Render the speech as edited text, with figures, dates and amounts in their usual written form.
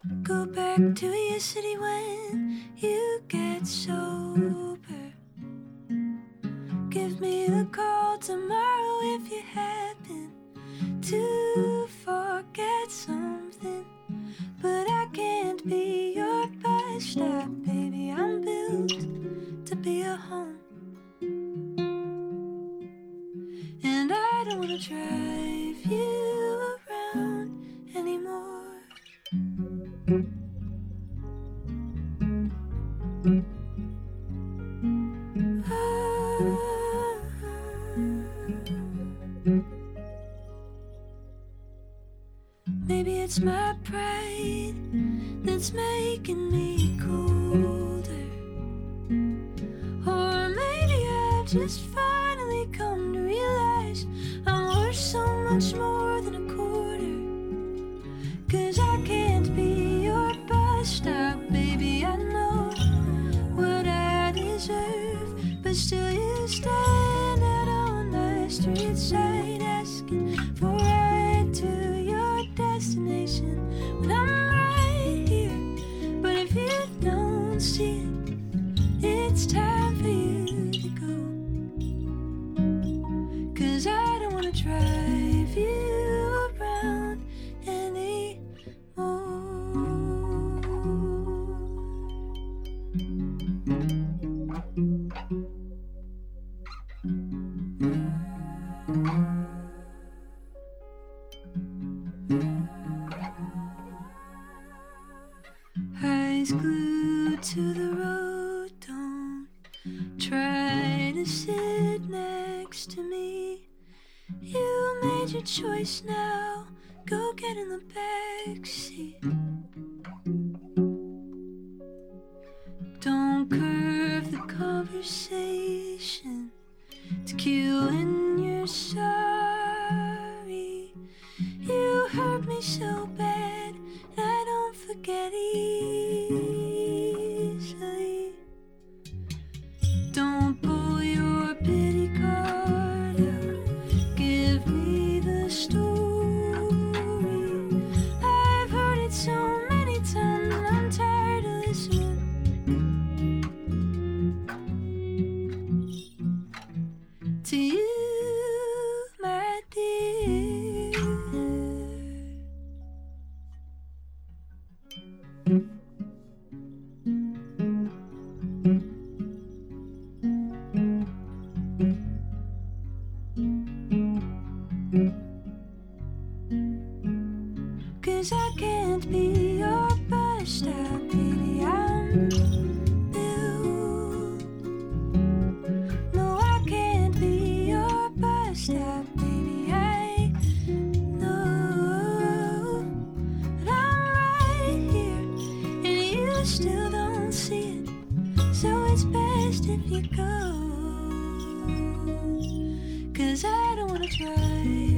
Go back to your city when you get sober. Give me a call tomorrow if you happen to forget something. But I can't be your bus stop, baby. I'm built to be a home. And I don't wanna drive you around anymore. Maybe it's my pride that's making me colder. Or maybe I've just finally come to realize I'm worth so much more than a quarter. 'Cause I can't be your bus stop, baby. I know what I deserve, but still you stand out on the street side asking for a ride to your destination when I'm right here. But if you don't see it, it's time for you to go. 'Cause I don't wanna drive you around anymore. Eyes glued to the road, don't try to sit next to me. You made your choice now, go get in the backseat. Don't curve the conversation to cue when you're sorry. You hurt me so bad, and I don't forget easily. Don't pull your pity card out, give me the story. I've heard it so many times and I'm tired of listening. To you, my dear. 'Cause I can't be your bus stop, baby. I'm built. No, I can't be your bus stop, baby. I know. But I'm right here, and you still don't see it. So it's best if you go. 'Cause I don't wanna try